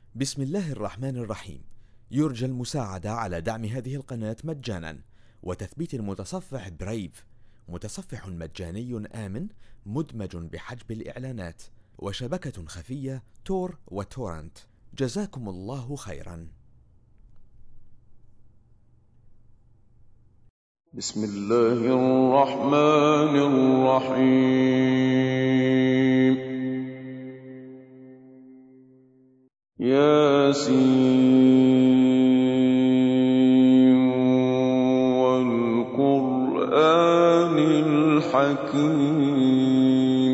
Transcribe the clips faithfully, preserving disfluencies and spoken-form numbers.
بسم الله الرحمن الرحيم. يرجى المساعدة على دعم هذه القناة مجانا وتثبيت المتصفح برايف، متصفح مجاني آمن مدمج بحجب الإعلانات وشبكة خفية تور وتورنت. جزاكم الله خيرا. بسم الله الرحمن الرحيم. ياسين والقرآن الحكيم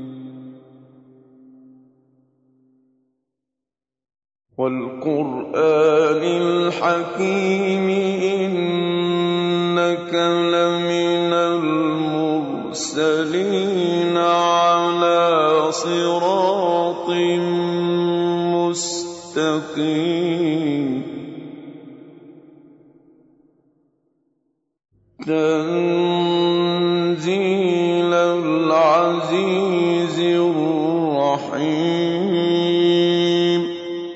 والقرآن الحكيم إنك لمن المرسلين على صراط مستقيم. تنزيل العزيز الرحيم.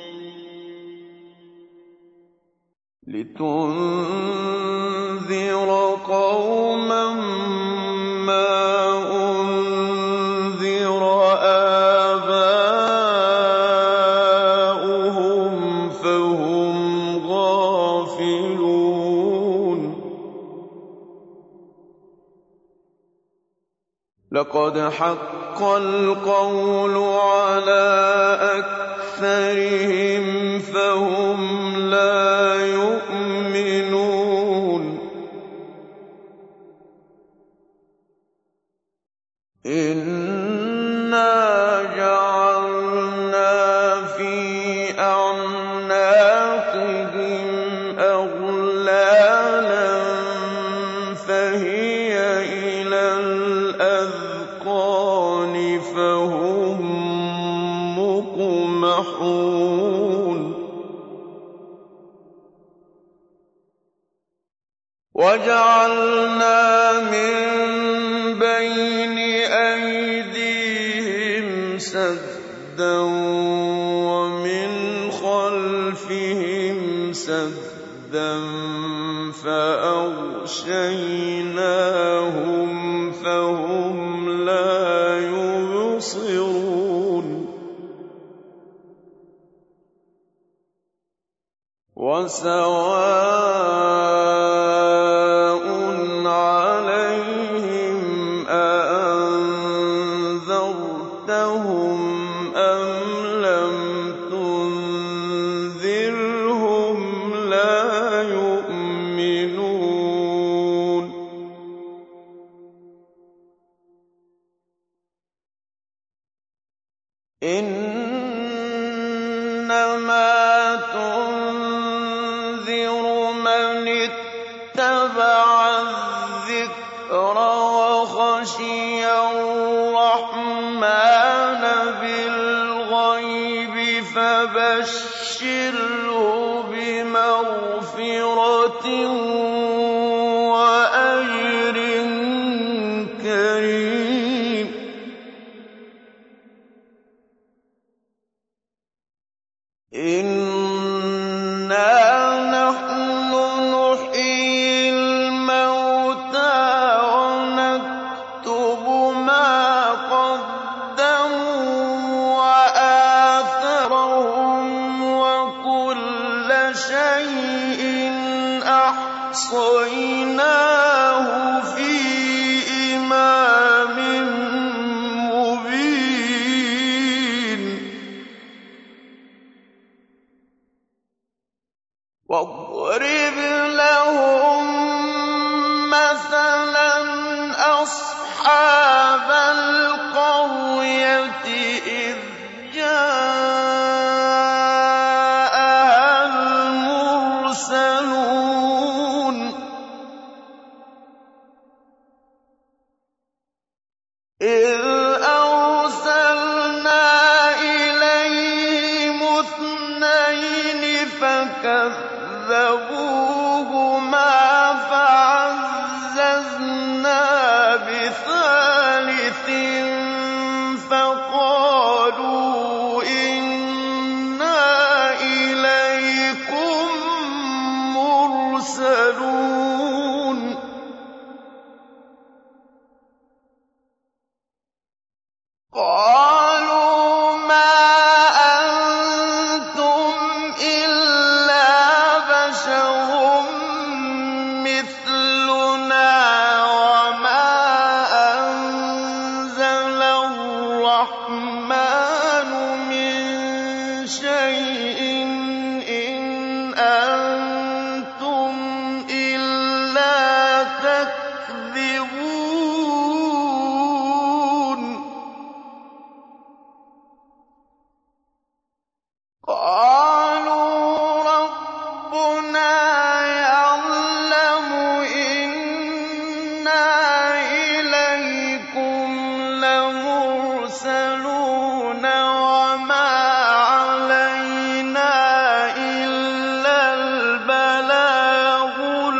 لتنذر قوما ما أنذر آباؤهم فهم غافلون. لقد حق القول على أكثرهم فهم لا يؤمنون. إنا جعلنا في أعناقهم أغلالا فهي إلى الأذقان فهم مقمحون. وجعلنا من بين أيديهم سدا ومن خلفهم سدا فأغشيناهم فهم لا يبصرون. وسواء عليهم أأنذرتهم أم لم تنذرهم لا يؤمنون. إنما تنذر من اتبع الذكر وخشي الرحمن بالغيب فبشره بمغفرة وأجر كريم. إنا نحن نحيي الموتى ونكتب ما قدموا وآثارهم وكل شيء أحصيناه في إمام مبين. واضرب لهم مثلا أصحاب القرية إذ جاءها المرسلون. إذ أرسلنا إليهم اثنين فكذبوهما فعززنا بثالث فقالوا إنا شَيْءٍ إِنْ أَنتُمْ إِلَّا تَكْذِبُونَ قَالُوا رَبُّنَا يَعْلَمُ إِنَّا إِلَيْكُمْ لَمُرْسَلُونَ وَمَا عَلَيْنَا إِلَّا الْبَلَاغُ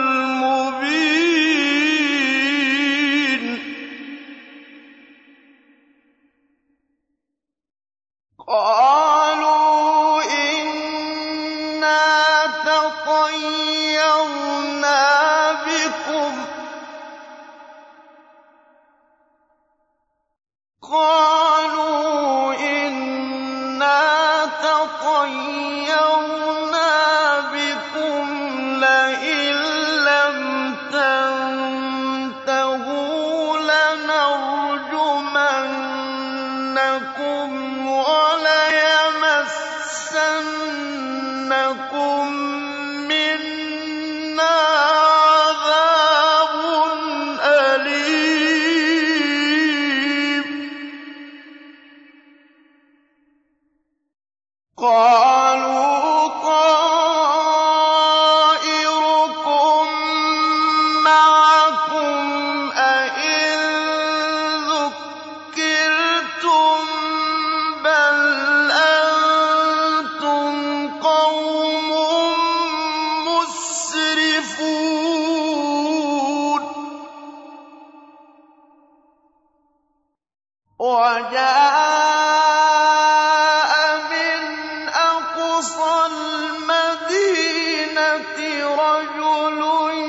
الْمُبِينُ قَالُوا إِنَّا تَطَيَّرْنَا بِكُمْ ۖ قَالُوا إِنَّا تَطَيَّرْنَا بِكُمْ لَئِن لَّمْ تَنتَهُوا لَنَرْجُمَنَّكُمْ وَلَيَمَسَّنَّكُم مِّنَّا عَذَابٌ أَلِيمٌ قَالُوا طَائِرُكُم مَّعَكُمْ أَئِن ذُكِّرْتُم بَلْ أَنتُمْ قَوْمٌ مُّسْرِفُونَ وَجَاءَ مِنْ أَقْصَى الْمَدِينَةِ رَجُلٌ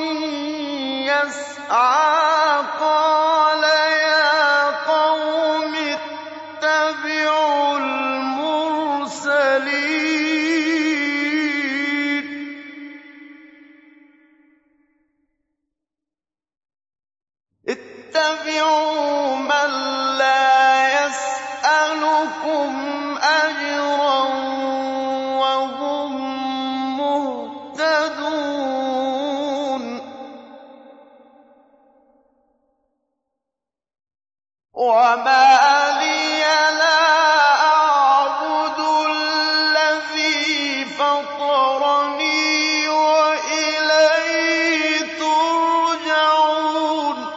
يَسْعَىٰ قَالَ يَا قَوْمِ اتَّبِعُوا الْمُرْسَلِينَ اتَّبِعُوا مَن لَّا يَسْأَلُكُمْ أَجْرًا وَهُم مُّهْتَدُونَ وَمَا لِيَ لَا أَعْبُدُ الَّذِي فَطَرَنِي وَإِلَيْهِ تُرْجَعُونَ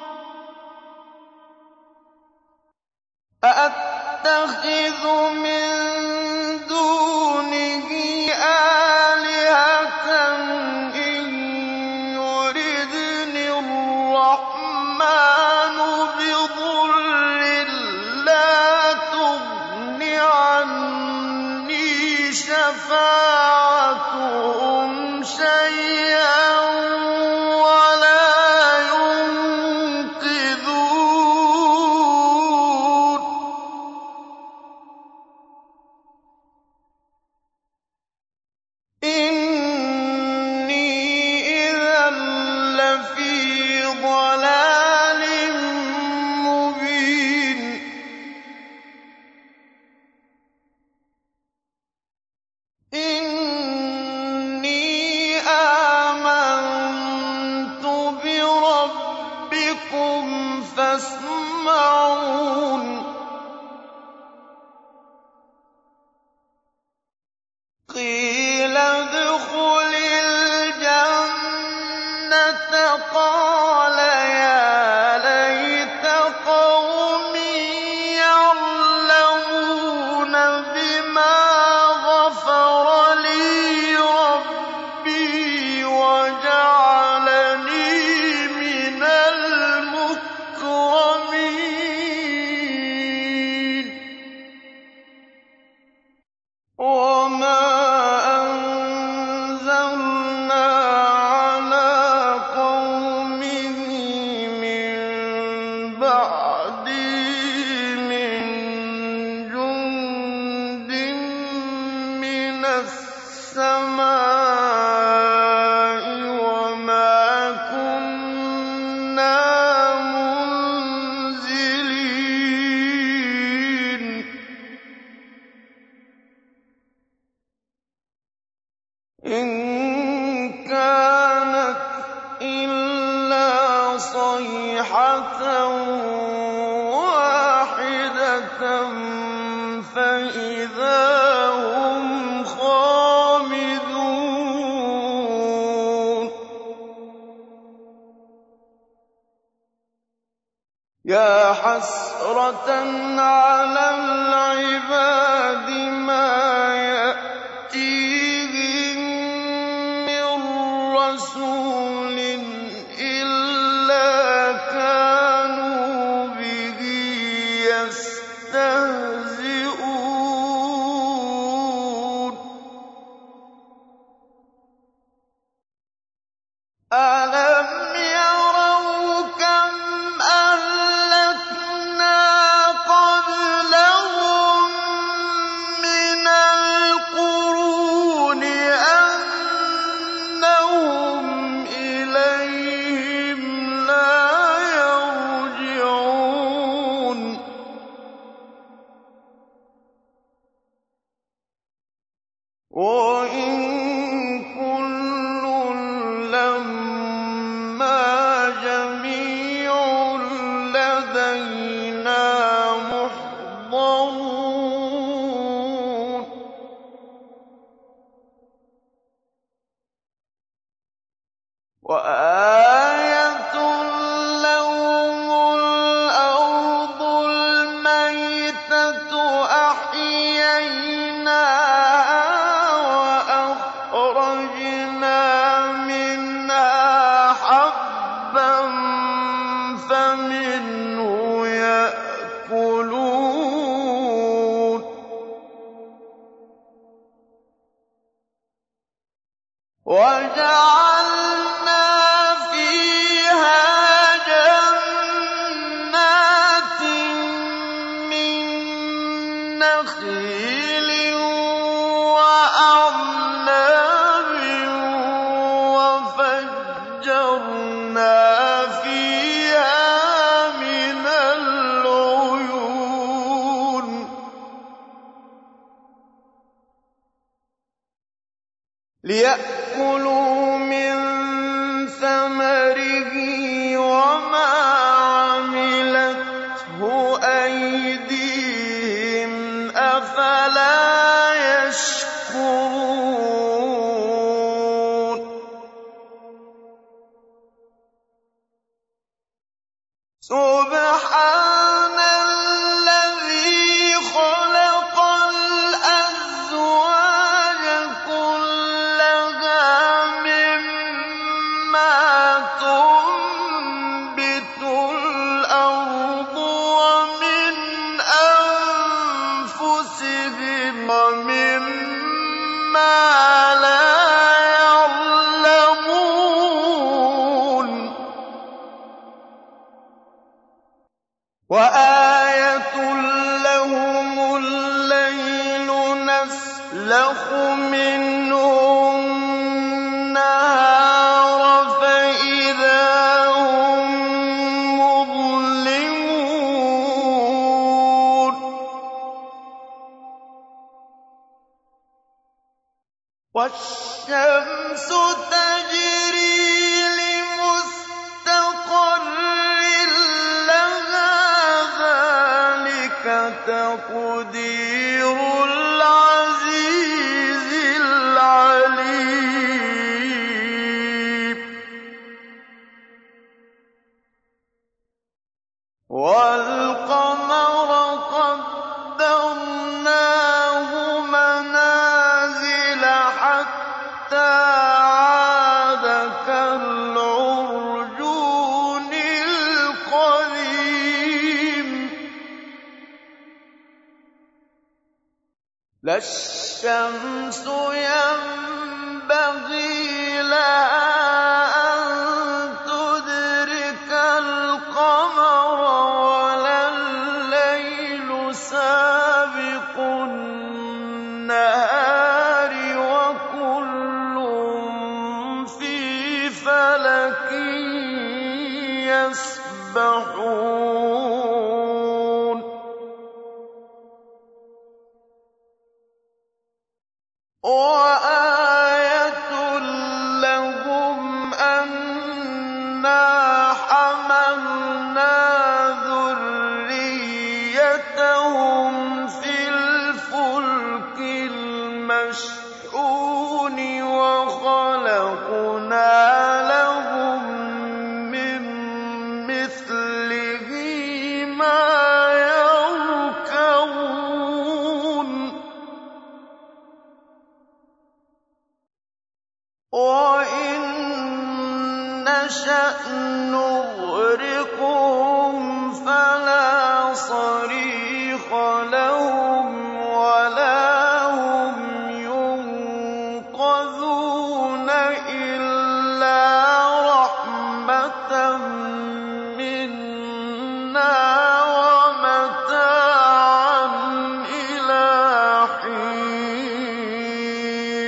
أَأَتَّخِذُ مِن دُونِهِ آلِهَةً إِن يُرِدْنِ الرَّحْمَٰنُ بِضُرٍّ لَّا تُغْنِ عَنِّي شَفَاعَتُهُمْ شَيْئًا وَلَا يُنقِذُونِ إِنِّي إِذًا لَّفِي ضَلَالٍ مُّبِينٍ إِنِّي آمَنتُ بِرَبِّكُمْ فَاسْمَعُونِ قِيلَ ادْخُلِ الْجَنَّةَ قَالَ يَا لَيْتَ قَوْمِي يَعْلَمُونَ بِمَا غَفَرَ لِي رَبِّي وَجَعَلَنِي مِنَ الْمُكْرَمِينَ وَمَا أَنزَلْنَا عَلَىٰ قَوْمِهِ مِن بَعْدِهِ مِن جُندٍ مِّنَ السَّمَاءِ وَمَا كُنَّا مُنزِلِينَ. إِن كَانَتْ إِلَّا صَيْحَةً وَاحِدَةً فَإِذَا هُمْ خَامِدُونَ يَا حَسْرَةً عَلَى الْعِبَادِ مَا يَأْتِيهِم مِّن رَّسُولٍ إِلَّا كَانُوا بِهِ يَسْتَهْزِئُونَ أَلَمْ يَرَوْا كَمْ أَهْلَكْنَا قَبْلَهُم مِّنَ الْقُرُونِ أَنَّهُمْ إِلَيْهِمْ لَا يَرْجِعُونَ وَإِن كُلٌّ لَّمَّا جَمِيعٌ لَّدَيْنَا مُحْضَرُونَ وَآيَةٌ لَّهُمُ الْأَرْضُ الْمَيْتَةُ أَحْيَيْنَاهَا وَأَخْرَجْنَا مِنْهَا حَبًّا فَمِنْهُ يَأْكُلُونَ وَجَعَلْنَا فِيهَا جَنَّاتٍ مِّن نَّخِيلٍ وَأَعْنَابٍ وَفَجَّرْنَا فِيهَا مِنَ الْعُيُونِ لِيَأْكُلُوا مِن ثَمَرِهِ وَمَا عَمِلَتْهُ أَيْدِيهِمْ ۖ أَفَلَا يَشْكُرُونَ سُبْحَانَ الَّذِي خَلَقَ الْأَزْوَاجَ كُلَّهَا مِمَّا تُنبِتُ الْأَرْضُ وَمِنْ أَنفُسِهِمْ وَمِمَّا لَا يَعْلَمُونَ وَآيَةٌ لَّهُمُ اللَّيْلُ نَسْلَخُ مِنْهُ النَّهَارَ فَإِذَا هُم مُّظْلِمُونَ وَالشَّمْسُ تَجْرِي لِمُسْتَقَرٍّ لَّهَا ذَلِكَ تَقْدِيرُ الْعَزِيزِ الْعَلِيمِ وَالْقَمَرَ قَدَّرْنَاهُ مَنَازِلَ حَتَّىٰ عَادَ كَالْعُرْجُونِ الْقَدِيمِ لَا الشَّمْسُ يَنبَغِي لَهَا أَن تُدْرِكَ الْقَمَرَ وَلَا اللَّيْلُ سَابِقُ النَّهَارِ وَكُلٌّ فِي فَلَكٍ يَسْبَحُونَ وَآيَةٌ الْحُونِ وَخَلَقْنَا لَهُم مِّن مِّثْلِهِ مَا يَرْكَبُونَ وَإِن نَّشَأْ نُغْرِقْهُمْ فَلَا صَرِيخَ لَهُمْ وَلَا هُمْ يُنقَذُونَ إِلَّا رَحْمَةً مِّنَّا وَمَتَاعًا إِلَىٰ حِينٍ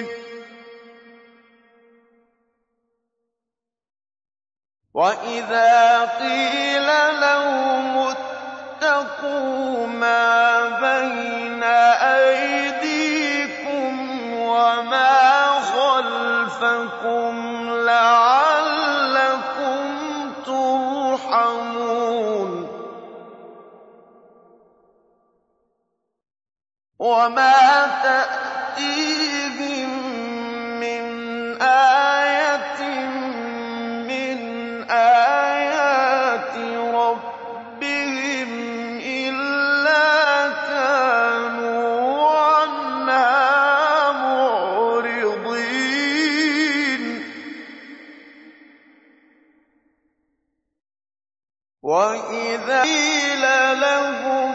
وَإِذَا قِيلَ لَهُمُ اتَّقُوا مَا بَيْنَ أَيْدِيكُمْ وَمَا خَلْفَكُمْ لَعَلَّكُمْ تُرْحَمُونَ وَمَا تَأْتِيهِم مِّنْ آيَةٍ مِّنْ آيَاتِ رَبِّهِمْ إِلَّا كَانُوا عَنْهَا مُعْرِضِينَ وَإِذَا قِيلَ لَهُمْ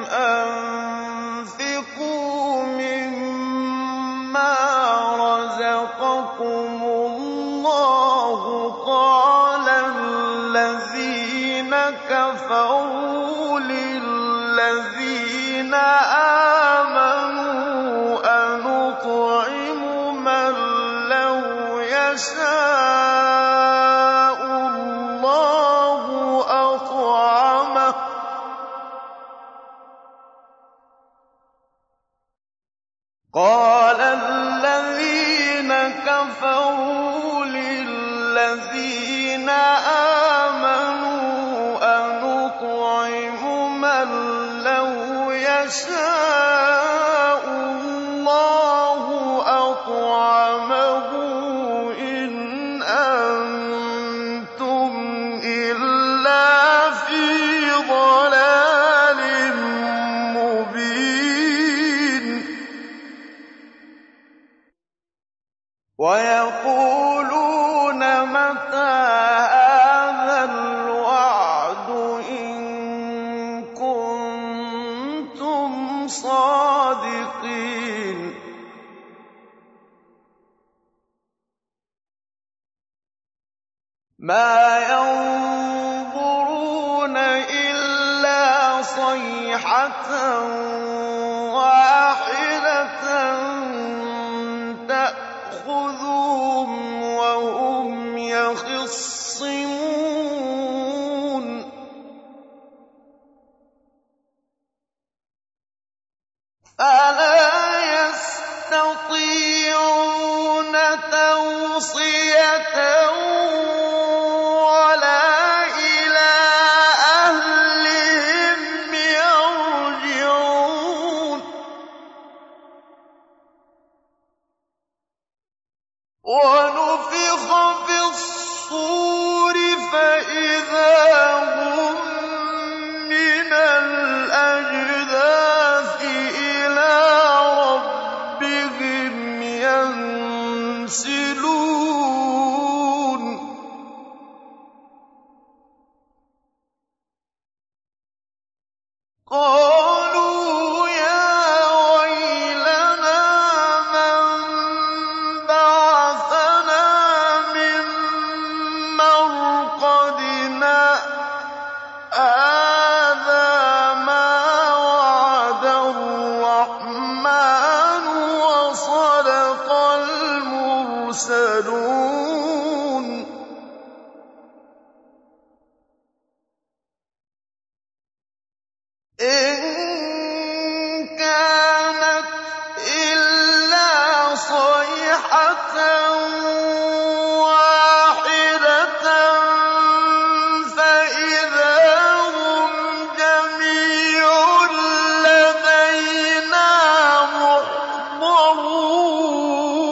أَنفِقُوا مِمَّا رَزَقَكُمُ اللَّهُ قَالَ الَّذِينَ كَفَرُوا لِلَّذِينَ آمَنُوا أَنُطْعِمُ مَن لَّوْ يَشَاءُ اللَّهُ أَطْعَمَهُ قَالَ الَّذِينَ كَفَرُوا لِلَّذِينَ آمَنُوا أَنُطْعِمُ مَن لَّوْ يَشَاءُ اللَّهُ أَطْعَمَهُ إِنْ أَنتُمْ إِلَّا فِي ضَلَالٍ مُّبِينٍ وَيَقُولُونَ مَتَىٰ هَٰذَا الْوَعْدُ إِن كُنتُمْ صَادِقِينَ مَا يَنظُرُونَ إِلَّا صَيْحَةً وَاحِدَةً تَأْخُذُهُمْ وَهُمْ يَخِصِّمُونَ فَلَا يَسْتَطِيعُونَ تَوْصِيَةً وَلَا إِلَىٰ أَهْلِهِمْ يَرْجِعُونَ وَنُفِخَ فِي الصُّورِ فَإِذَا هُم مِّنَ الْأَجْدَاثِ إِلَىٰ رَبِّهِمْ يَنسِلُونَ قَالُوا يَا وَيْلَنَا مَن بَعَثَنَا مِن مَّرْقَدِنَا هَٰذَا مَا وَعَدَ الرَّحْمَٰنُ وَصَدَقَ الْمُرْسَلُونَ إِن كَانَتْ إِلَّا صَيْحَةً وَاحِدَةً فَإِذَا هُمْ جَمِيعٌ لَّدَيْنَا مُحْضَرُونَ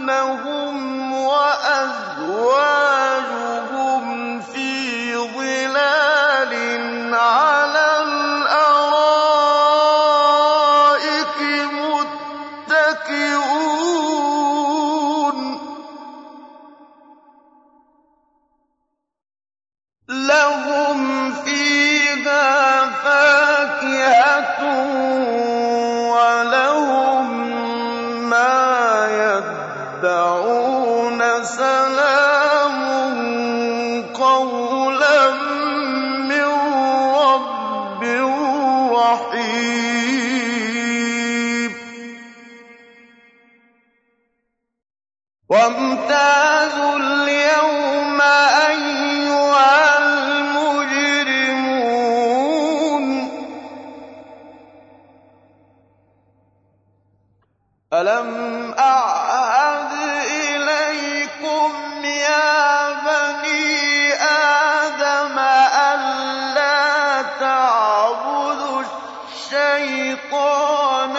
هم وأزواجهم في ظلال على الأرائك متكئون لهم فيها فاكهة ولهم ما يدعون سلام قولا من رب رحيم وامتازوا اليوم أيها المجرمون ألم أعهد إليكم يا بني آدم ألا تعبدوا الشيطان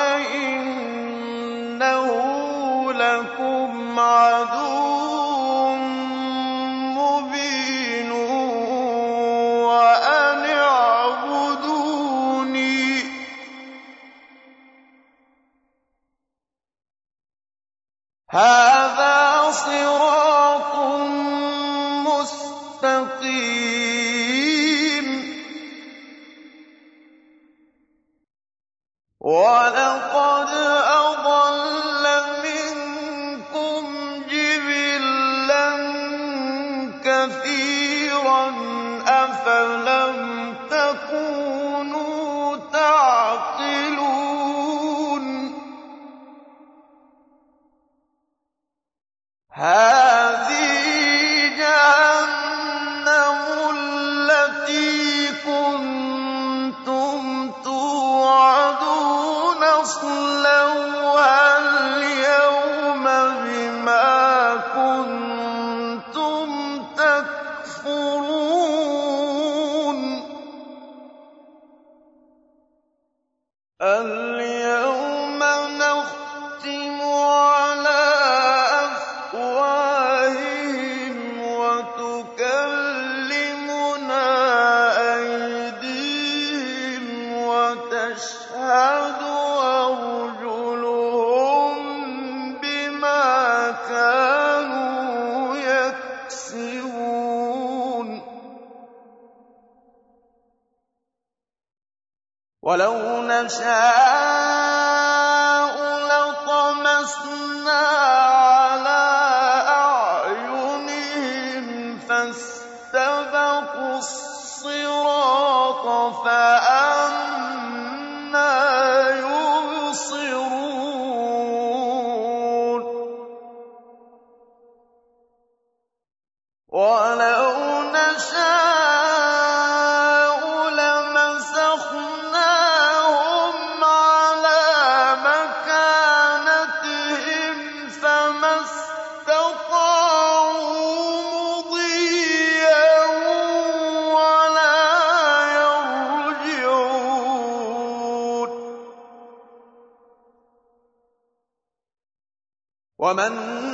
إنه لكم عدو مبين وأن اعبدوني هذا صراط مستقيم ولقد أضل منكم جبلا كثيرا أفلم تكونوا تعقلون هذه جهنم التي كنتم توعدون اصلوها اليوم بما كنتم تكفرون اليوم نختم على أفواههم وتكلمنا أيديهم وتشهد أرجلهم بما كانوا يكسبون ولو نشاء لطمسنا على أعينهم فاستبقوا الصراط فأنى يبصرون ولو نشاء لمسخناهم على مكانتهم فما استطاعوا مضيا ولا يرجعون ومن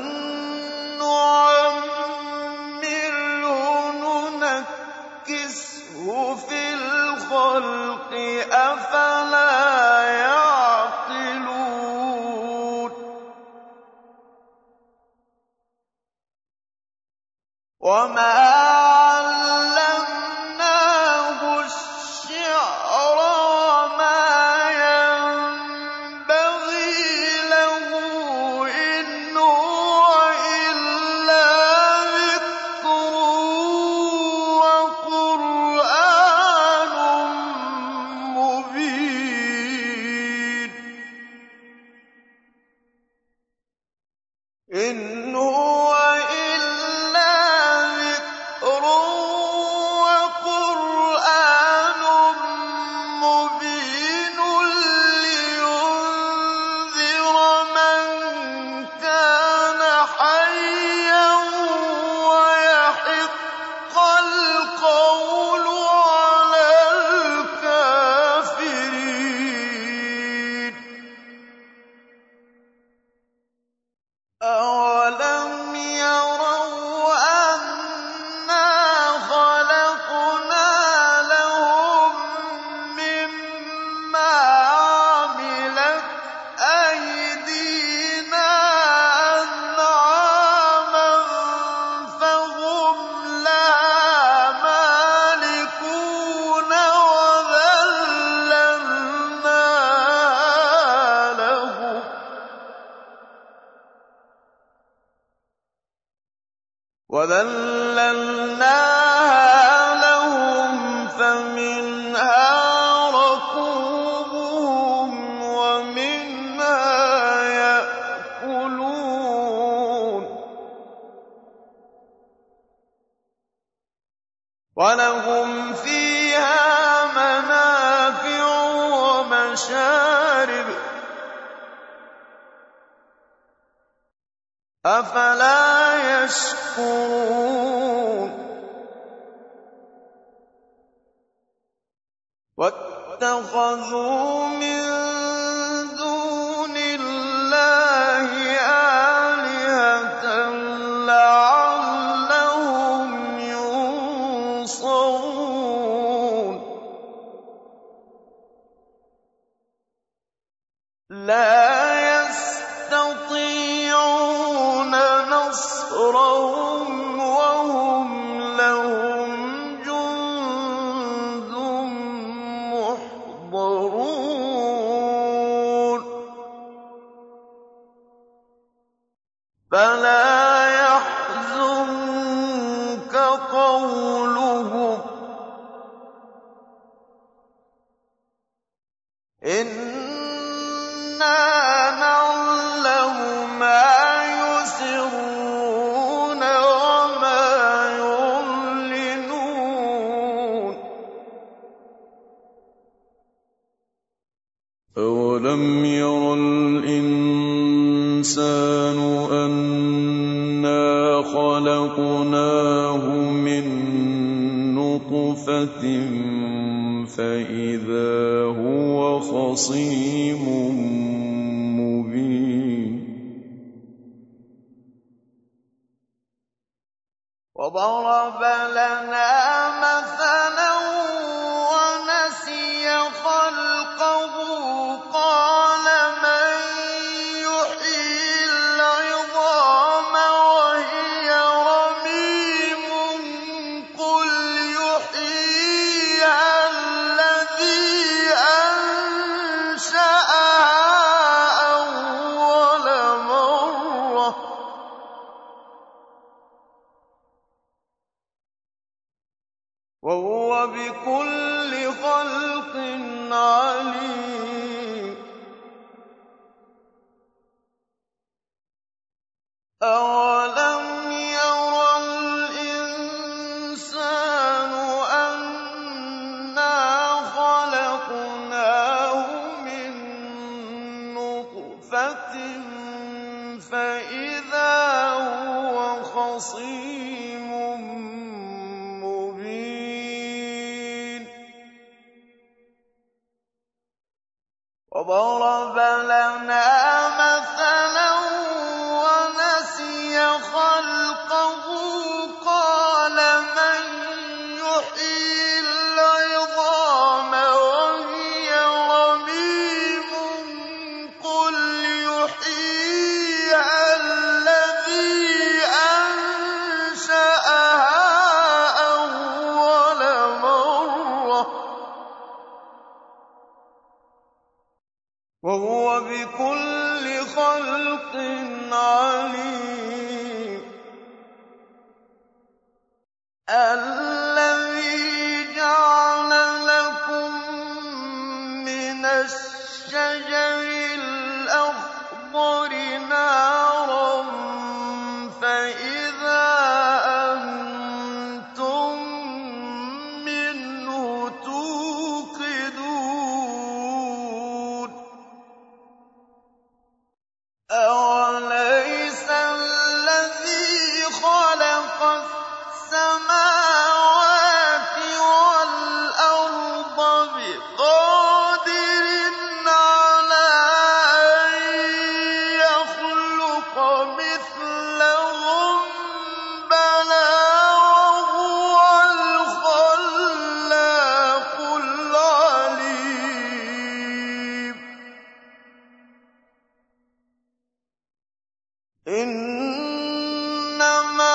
نعمره ننكسه في الخلق أفلا يعقلون وما علمناه الشعر وما ينبغي له إن هو إلا ذكر وقرآن مبين إن هو إلا ذكر وقرآن مبين لينذر من كان حيا ويحق القول على الكافرين أولم وَذَلَّلْنَاهَا لَهُمْ فَمِنْهَا رَكُوبُهُمْ وَمِنْهَا يَأْكُلُونَ وَلَهُمْ فِيهَا مَنَافِعُ وَمَشَارِبُ ۖ أَفَلَا يَشْكُرُونَ وَاتَّخَذُوا مِن دُونِ اللَّهِ آلِهَةً لَّعَلَّهُمْ يُنصَرُونَ لَا يَسْتَطِيعُونَ نَصْرَهُمْ وَهُمْ لَهُمْ جُندٌ مُّحْضَرُونَ فَلَا يَحْزُنكَ قَوْلُهُمْ ۘ إِنَّا نَعْلَمُ مَا يُسِرُّونَ وَمَا يُعْلِنُونَ أَوَلَمْ يَرَ الْإِنسَانُ أَنَّا خَلَقْنَاهُ مِن نُّطْفَةٍ فَإِذَا هُوَ خَصِيمٌ مُّبِينٌ وَضَرَبَ لَنَا مَثَلًا وَنَسِيَ خَلْقَهُ قَالَ مَن يُحْيِي الْعِظَامَ وَهِيَ رَمِيمٌ قُلْ يُحْيِيهَا الَّذِي أَنشَأَهَا أَوَّلَ مَرَّةٍ ۖ وَهُوَ بِكُلِّ خَلْقٍ عَلِيمٌ أَوَلَمْ يَرَ الْإِنسَانُ أَنَّا خَلَقْنَاهُ مِن نُّطْفَةٍ فَإِذَا هُوَ خَصِيمٌ مُّبِينٌ وَضَرَبَ لَنَا مَثَلًا وَنَسِيَ خَلْقَهُ قَالَ مَن يُحْيِي الْعِظَامَ وَهِيَ رَمِيمٌ قُلْ يُحْيِيهَا الَّذِي أَنشَأَهَا أَوَّلَ مَرَّةٍ ۖ وَهُوَ بِكُلِّ خَلْقٍ عَلِيمٌ الَّذِي جَعَلَ لَكُم مِّنَ الشَّجَرِ الْأَخْضَرِ نَارًا فَإِذَا أَنتُم مِّنْهُ تُوقِدُونَ أَوَلَيْسَ الَّذِي خَلَقَ السَّمَاوَاتِ وَالْأَرْضَ بِقَادِرٍ عَلَىٰ أَن يَخْلُقَ مِثْلَهُم ۚ بَلَىٰ وَهُوَ الْخَلَّاقُ الْعَلِيمُ إِنَّمَا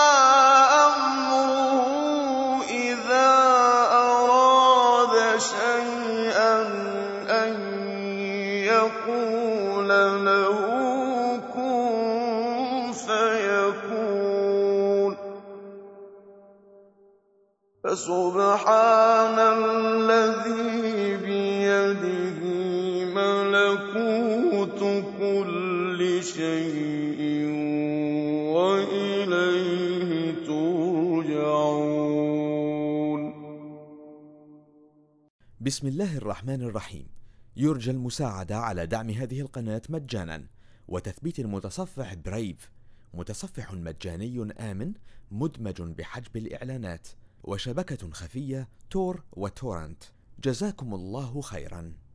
أَمْرُهُ إِذَا أَرَادَ شَيْئًا أَن يَقُولَ لَهُ كُن فَيَكُونُ فسبحان الذي بيده ملكوت كل شيء وإليه ترجعون. بسم الله الرحمن الرحيم. يرجى المساعدة على دعم هذه القناة مجانا وتثبيت المتصفح برايف، متصفح مجاني آمن مدمج بحجب الإعلانات، وشبكة خفية تور وتورنت. جزاكم الله خيرا.